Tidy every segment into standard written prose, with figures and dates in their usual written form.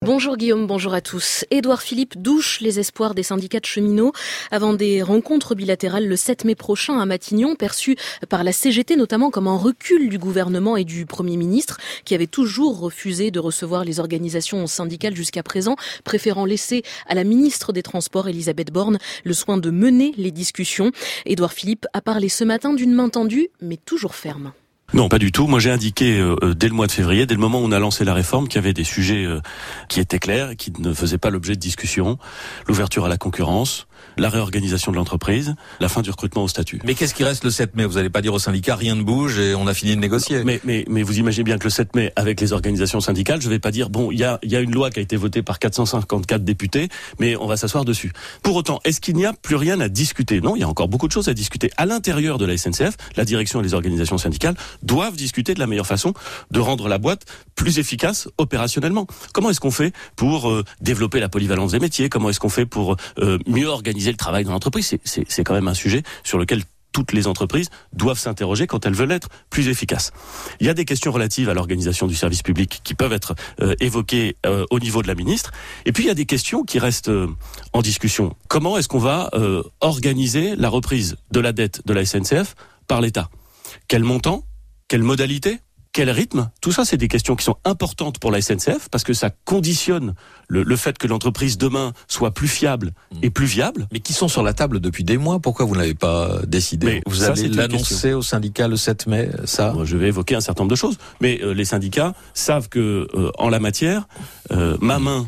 Bonjour Guillaume, bonjour à tous. Édouard Philippe douche les espoirs des syndicats de cheminots avant des rencontres bilatérales le 7 mai prochain à Matignon, perçues par la CGT notamment comme un recul du gouvernement et du Premier ministre qui avait toujours refusé de recevoir les organisations syndicales jusqu'à présent, préférant laisser à la ministre des Transports, Elisabeth Borne, le soin de mener les discussions. Édouard Philippe a parlé ce matin d'une main tendue, mais toujours ferme. Non, pas du tout. Moi, j'ai indiqué dès le mois de février, dès le moment où on a lancé la réforme, qu'il y avait des sujets qui étaient clairs, qui ne faisaient pas l'objet de discussion. L'ouverture à la concurrence, la réorganisation de l'entreprise, la fin du recrutement au statut. Mais qu'est-ce qui reste le 7 mai ? Vous n'allez pas dire aux syndicats rien ne bouge et on a fini de négocier. Mais vous imaginez bien que le 7 mai, avec les organisations syndicales, je vais pas dire bon, il y a une loi qui a été votée par 454 députés, mais on va s'asseoir dessus. Pour autant, est-ce qu'il n'y a plus rien à discuter ? Non, il y a encore beaucoup de choses à discuter. À l'intérieur de la SNCF, la direction et les organisations syndicales doivent discuter de la meilleure façon de rendre la boîte plus efficace opérationnellement. Comment est-ce qu'on fait pour développer la polyvalence des métiers ? Comment est-ce qu'on fait pour mieux organiser le travail dans l'entreprise ? C'est quand même un sujet sur lequel toutes les entreprises doivent s'interroger quand elles veulent être plus efficaces. Il y a des questions relatives à l'organisation du service public qui peuvent être évoquées au niveau de la ministre. Et puis il y a des questions qui restent en discussion. Comment est-ce qu'on va organiser la reprise de la dette de la SNCF par l'État ? Quel montant ? Quelle modalité ? Quel rythme ? Tout ça, c'est des questions qui sont importantes pour la SNCF parce que ça conditionne le fait que l'entreprise demain soit plus fiable et plus viable. Mais qui sont sur la table depuis des mois. Pourquoi vous n'avez pas décidé ? Mais vous ça, allez l'annoncer au syndicat le 7 mai, ça ? Moi, je vais évoquer un certain nombre de choses. Mais les syndicats savent que en la matière, ma main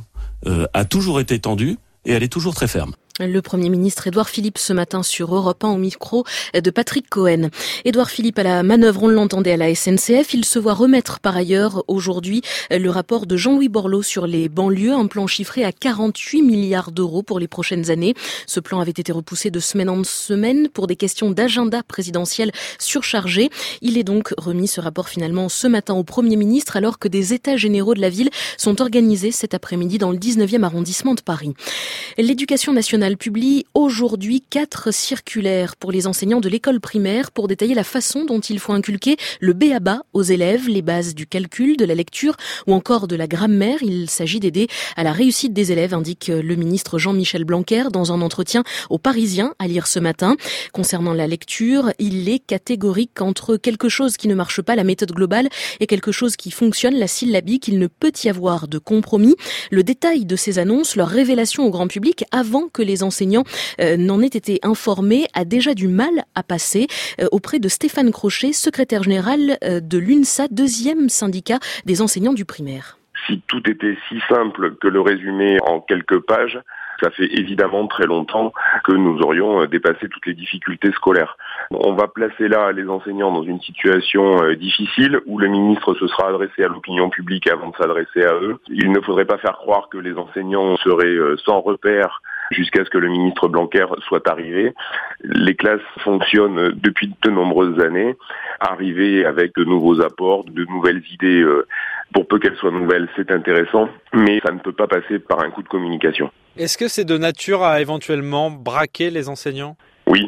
a toujours été tendue et elle est toujours très ferme. Le Premier ministre Édouard Philippe ce matin sur Europe 1 au micro de Patrick Cohen. Édouard Philippe à la manœuvre, on l'entendait à la SNCF. Il se voit remettre par ailleurs aujourd'hui le rapport de Jean-Louis Borloo sur les banlieues, un plan chiffré à 48 milliards d'euros pour les prochaines années. Ce plan avait été repoussé de semaine en semaine pour des questions d'agenda présidentiel surchargé. Il est donc remis ce rapport finalement ce matin au Premier ministre alors que des états généraux de la ville sont organisés cet après-midi dans le 19e arrondissement de Paris. L'éducation nationale publie aujourd'hui 4 circulaires pour les enseignants de l'école primaire pour détailler la façon dont il faut inculquer le b.a.-ba aux élèves, les bases du calcul, de la lecture ou encore de la grammaire. Il s'agit d'aider à la réussite des élèves, indique le ministre Jean-Michel Blanquer dans un entretien aux Parisiens à lire ce matin. Concernant la lecture, il est catégorique entre quelque chose qui ne marche pas, la méthode globale, et quelque chose qui fonctionne, la syllabique. Il ne peut y avoir de compromis. Le détail de ces annonces, leur révélation au grand public avant que les enseignants n'en aient été informés, a déjà du mal à passer auprès de Stéphane Crochet, secrétaire général de l'UNSA, deuxième syndicat des enseignants du primaire. Si tout était si simple que le résumer en quelques pages, ça fait évidemment très longtemps que nous aurions dépassé toutes les difficultés scolaires. On va placer là les enseignants dans une situation difficile où le ministre se sera adressé à l'opinion publique avant de s'adresser à eux. Il ne faudrait pas faire croire que les enseignants seraient sans repère jusqu'à ce que le ministre Blanquer soit arrivé. Les classes fonctionnent depuis de nombreuses années. Arriver avec de nouveaux apports, de nouvelles idées, pour peu qu'elles soient nouvelles, c'est intéressant, mais ça ne peut pas passer par un coup de communication. Est-ce que c'est de nature à éventuellement braquer les enseignants ? Oui,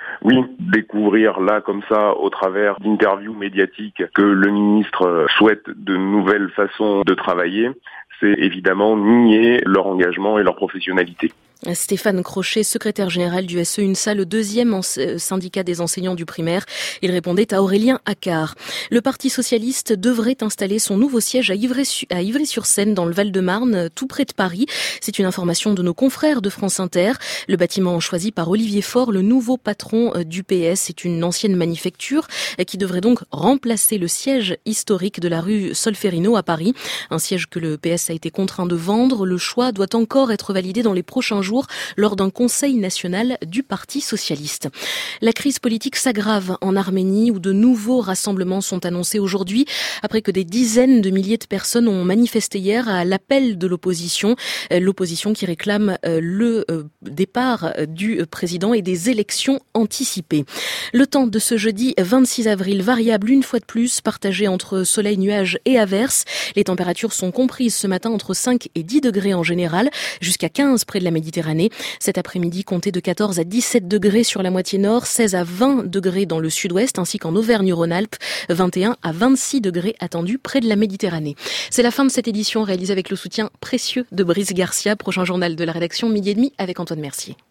découvrir là comme ça au travers d'interviews médiatiques que le ministre souhaite de nouvelles façons de travailler, c'est évidemment nier leur engagement et leur professionnalité. Stéphane Crochet, secrétaire général du SE-UNSA, le deuxième syndicat des enseignants du primaire. Il répondait à Aurélien Accard. Le Parti socialiste devrait installer son nouveau siège à Ivry-sur-Seine, dans le Val-de-Marne, tout près de Paris. C'est une information de nos confrères de France Inter. Le bâtiment choisi par Olivier Faure, le nouveau patron du PS, est une ancienne manufacture qui devrait donc remplacer le siège historique de la rue Solferino à Paris. Un siège que le PS a été contraint de vendre. Le choix doit encore être validé dans les prochains jours lors d'un conseil national du Parti socialiste. La crise politique s'aggrave en Arménie où de nouveaux rassemblements sont annoncés aujourd'hui après que des dizaines de milliers de personnes ont manifesté hier à l'appel de l'opposition qui réclame le départ du président et des élections anticipées. Le temps de ce jeudi 26 avril, variable une fois de plus, partagé entre soleil, nuages et averses. Les températures sont comprises ce matin matin entre 5 et 10 degrés en général, jusqu'à 15 près de la Méditerranée. Cet après-midi, comptez de 14 à 17 degrés sur la moitié nord, 16 à 20 degrés dans le sud-ouest, ainsi qu'en Auvergne-Rhône-Alpes, 21 à 26 degrés attendus près de la Méditerranée. C'est la fin de cette édition réalisée avec le soutien précieux de Brice Garcia. Prochain journal de la rédaction, 12h30 avec Antoine Mercier.